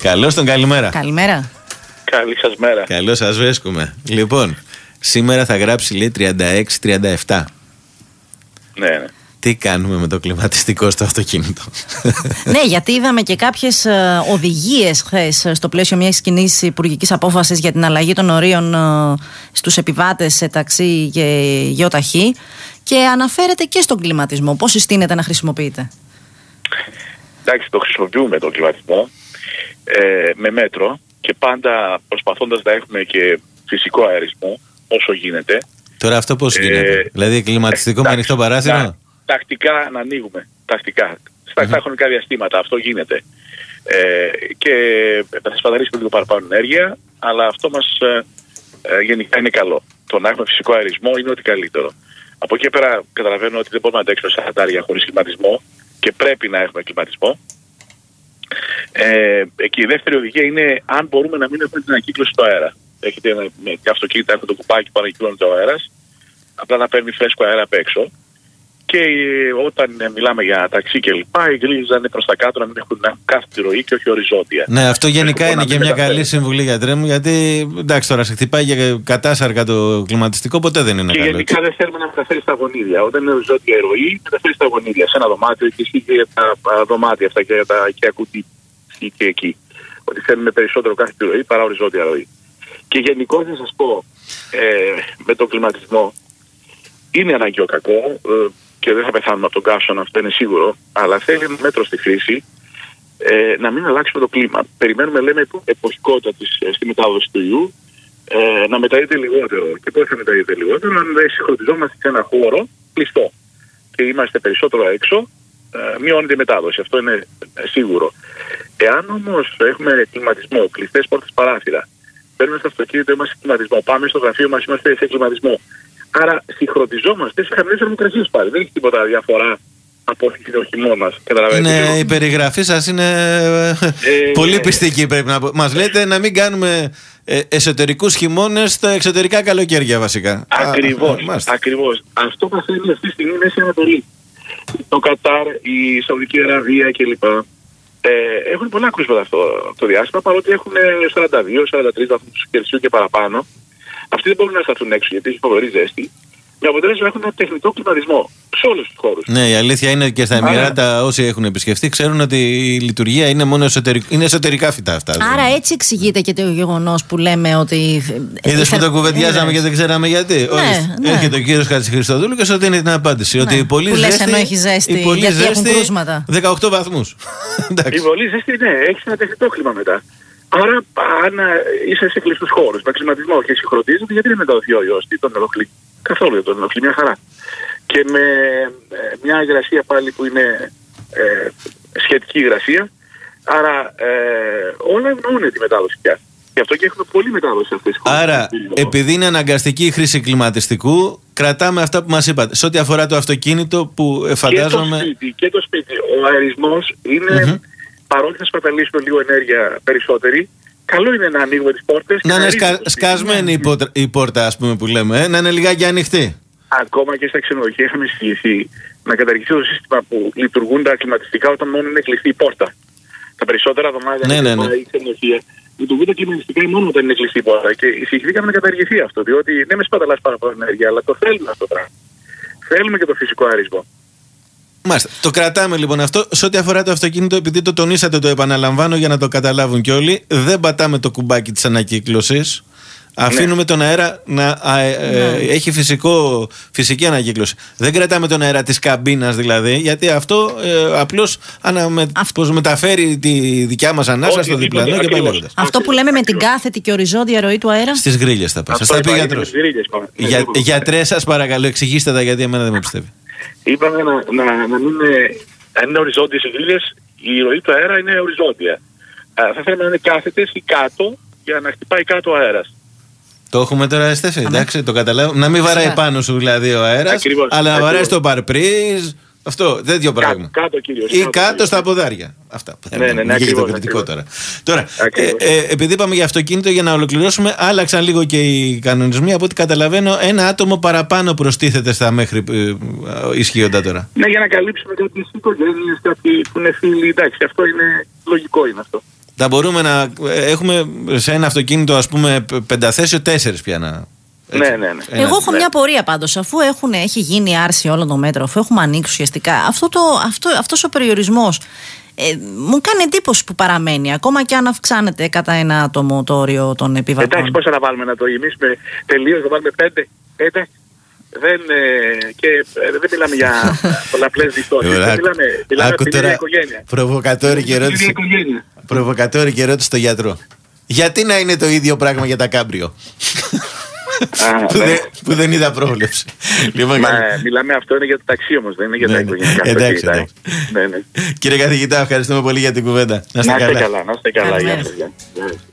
Καλώς τον, καλημέρα. Καλημέρα. Καλή σας μέρα. Καλώς σας βρίσκουμε. Λοιπόν, σήμερα θα γράψει, λέει, 36-37. Ναι. Τι κάνουμε με το κλιματιστικό στο αυτοκίνητο? Ναι, γιατί είδαμε και κάποιες οδηγίες χθες στο πλαίσιο μιας κοινής υπουργικής απόφασης για την αλλαγή των ορίων στους επιβάτες σε ταξί και γεωταχή και αναφέρεται και στον κλιματισμό. Πώς συστήνεται να χρησιμοποιείται? Εντάξει, το χρησιμοποιούμε το κλιματισμό με μέτρο και πάντα προσπαθώντας να έχουμε και φυσικό αερισμό όσο γίνεται. Τώρα αυτό πώς γίνεται? Δηλαδή κλιματιστικό με ανοιχτό παράθυρο? Τακτικά να ανοίγουμε. Τακτικά. Στα χρονικά διαστήματα αυτό γίνεται. Και θα σπαταλήσουμε λίγο παραπάνω ενέργεια, αλλά αυτό μας γενικά είναι καλό. Το να έχουμε φυσικό αερισμό είναι ό,τι καλύτερο. Από εκεί πέρα καταλαβαίνω ότι δεν μπορούμε να αντέξουμε σε χατάρια χωρίς κλιματισμό και πρέπει να έχουμε κλιματισμό. Και η δεύτερη οδηγία είναι αν μπορούμε να μην έχουμε την ανακύκλωση του αέρα. Έχετε με αυτοκίνητα, έχουμε το κουπάκι που ανακυκλώνεται ο αέρας, απλά να παίρνει φρέσκο αέρα απ' έξω. Και όταν μιλάμε για ταξί και λοιπά, οι γκρίζες είναι προς τα κάτω, να μην έχουν κάθετη ροή και όχι οριζόντια. Ναι, αυτό γενικά είναι και μια καλή συμβουλή, γιατρέ μου, γιατί εντάξει, τώρα σε χτυπάει για κατάσαρκα το κλιματιστικό, ποτέ δεν είναι και καλό. Και γενικά δεν θέλουμε να μεταφέρει στα γονίδια. Όταν είναι οριζόντια η ροή, μεταφέρει στα γονίδια. Σε ένα δωμάτιο και ισχύει και για τα δωμάτια αυτά και για τα οικεία κουτί. Και εκεί. Ότι θέλουμε περισσότερο κάθετη ροή παρά οριζόντια ροή. Και γενικώς να σας πω, με τον κλιματισμό είναι αναγκαίο κακό. Και δεν θα πεθάνουμε από τον καύσωνα, αυτό είναι σίγουρο, αλλά θέλει ένα μέτρο στη χρήση να μην αλλάξουμε το κλίμα. Περιμένουμε, λέμε, εποχικότητα στη μετάδοση του ιού να μεταδίδεται λιγότερο. Και πώς θα μεταδίδεται λιγότερο? Αν δεν συγχρονιζόμαστε σε ένα χώρο κλειστό και είμαστε περισσότερο έξω, μειώνεται η μετάδοση. Αυτό είναι σίγουρο. Εάν όμως έχουμε κλιματισμό, κλειστές πόρτες παράθυρα, παίρνουμε στο αυτοκίνητο, είμαστε σε κλιματισμό, πάμε στο γραφείο μας, είμαστε σε κλιματισμό. Άρα συγχρονιζόμαστε σε χαμηλές θερμοκρασίες πάλι. Δεν έχει τίποτα διαφορά από το χειμώνα. Η περιγραφή σας είναι πολύ πιστική, πρέπει να πω. Μας λέτε να μην κάνουμε εσωτερικούς χειμώνες στα εξωτερικά καλοκαίρια βασικά. Ακριβώς. Αυτό που θέλει αυτή τη στιγμή είναι Μέση Ανατολή. Το Κατάρ, η Σαουδική Αραβία κλπ. Έχουν πολλά κρούσματα αυτό το διάστημα, παρότι έχουν 42-43 βαθμούς Κελσίου και παραπάνω. Αυτοί δεν μπορούν να σταθούν έξω γιατί έχει φοβερή ζέστη. Με αποτέλεσμα έχουν ένα τεχνητό κλιματισμό σε όλους τους χώρους. Ναι, η αλήθεια είναι και στα Εμιράτα όσοι έχουν επισκεφτεί ξέρουν ότι η λειτουργία είναι μόνο είναι εσωτερικά φυτά αυτά. Άρα έτσι εξηγείται και το γεγονός που λέμε ότι. Είδες που το κουβεντιάζαμε και δεν ξέραμε γιατί? Ναι. Έρχεται ο κύριος Χατζηχριστοδούλου και σου δίνει την απάντηση. Ναι. Ότι η πολύ ζέστη. Ενώ έχει ζέστη, γιατί έχουν κρούσματα. 18 βαθμούς. Η πολύ ζέστη, ναι, έχει ένα τεχνητό κλίμα μετά. Άρα, αν είσαι σε κλειστούς χώρους με κλιματισμό και συγχρονίζεται, γιατί δεν μεταδοθεί ο ιός? Τι τον ενοχλεί? Καθόλου δεν τον ενοχλεί, μια χαρά. Και με μια υγρασία πάλι που είναι σχετική υγρασία, άρα όλα ευνοούν τη μετάδοση πια. Γι' αυτό και έχουμε πολλή μετάδοση σε αυτές τις χώρες. Άρα, επειδή είναι αναγκαστική η χρήση κλιματιστικού, κρατάμε αυτά που μας είπατε. Σε ό,τι αφορά το αυτοκίνητο που φαντάζομαι. Και το σπίτι. Ο αερισμός είναι. Παρότι θα σπαταλήσουμε λίγο ενέργεια περισσότερη, καλό είναι να ανοίγουμε τις πόρτες. Να είναι σκασμένη η πόρτα, ας πούμε, που λέμε, να είναι λιγάκι ανοιχτή. Ακόμα και στα ξενοδοχεία είχαμε συζητήσει να καταργηθεί το σύστημα που λειτουργούν τα κλιματιστικά όταν μόνο είναι κλειστή η πόρτα. Τα περισσότερα δωμάτια ή ξενοδοχεία λειτουργούν τα κλιματιστικά μόνο όταν είναι κλειστή η πόρτα. Και συζητήκαμε να καταργηθεί αυτό, διότι δεν με σπαταλάς πάρα πολύ ενέργεια, αλλά το θέλουμε αυτό το πράγμα. Θέλουμε και το φυσικό αερισμό. Μάλιστα. Το κρατάμε λοιπόν αυτό. Σε ό,τι αφορά το αυτοκίνητο, επειδή το τονίσατε, το επαναλαμβάνω για να το καταλάβουν κι όλοι, δεν πατάμε το κουμπάκι της ανακύκλωσης. Αφήνουμε τον αέρα να έχει φυσική ανακύκλωση. Δεν κρατάμε τον αέρα της καμπίνας δηλαδή, γιατί αυτό απλώς μεταφέρει τη δικιά μας ανάσα στο διπλανό και πάει λέγοντας. Αυτό που λέμε με την κάθετη και οριζόντια ροή του αέρα. Στις γκρίλες θα πάει. Σας τα πει ο γιατρός. Γιατρέ, σας παρακαλώ, εξηγήστε τα, γιατί εμένα δεν με πιστεύει. Είπαμε να μην αν είναι οριζόντιες οι γκρίλες, η ροή του αέρα είναι οριζόντια. Θα θέλαμε να είναι κάθετες ή κάτω για να χτυπάει κάτω ο αέρας. Το έχουμε τώρα, Στέφη, εντάξει, το καταλάβω. Να μην βαράει πάνω σου δηλαδή ο αέρας, αλλά να βαράει στο παρπρίζ, αυτό, τέτοιο πράγμα. Κάτω, κύριος, ή κάτω στα ποδάρια. Αυτά. Ναι, το κριτικό τώρα. Τώρα, επειδή είπαμε για αυτοκίνητο, για να ολοκληρώσουμε, άλλαξαν λίγο και οι κανονισμοί. Από ό,τι καταλαβαίνω, ένα άτομο παραπάνω προστίθεται στα μέχρι ισχύοντα τώρα. Ναι, για να καλύψουμε κάποιες οικογένειες, κάποιοι που είναι φίλοι. Εντάξει, αυτό είναι λογικό, είναι αυτό. Θα μπορούμε να έχουμε σε ένα αυτοκίνητο, ας πούμε, 5θέσιο 4 πια να. Ναι. Εγώ έχω μια πορεία πάντως. Αφού έχει γίνει άρση όλο το μέτρο, αφού έχουμε ανοίξει ουσιαστικά, αυτός ο περιορισμός μου κάνει εντύπωση που παραμένει, ακόμα και αν αυξάνεται κατά ένα άτομο το όριο των επιβατών. Εντάξει, πώς θα βάλουμε να το γεμίσουμε τελείως, θα βάλουμε 5. Δεν μιλάμε για πολλαπλές δικτώσεις. Μιλάμε από την ίδια οικογένεια. Προβοκατόρικη ερώτηση στο γιατρό. Γιατί να είναι το ίδιο πράγμα για τα κάμπριο? Που δεν είδα πρόβλεψη. Μιλάμε, αυτό είναι για το ταξί όμως, δεν είναι για τα οικογενειακά. Εντάξει. Κύριε καθηγητά, ευχαριστούμε πολύ για την κουβέντα. Να είστε καλά.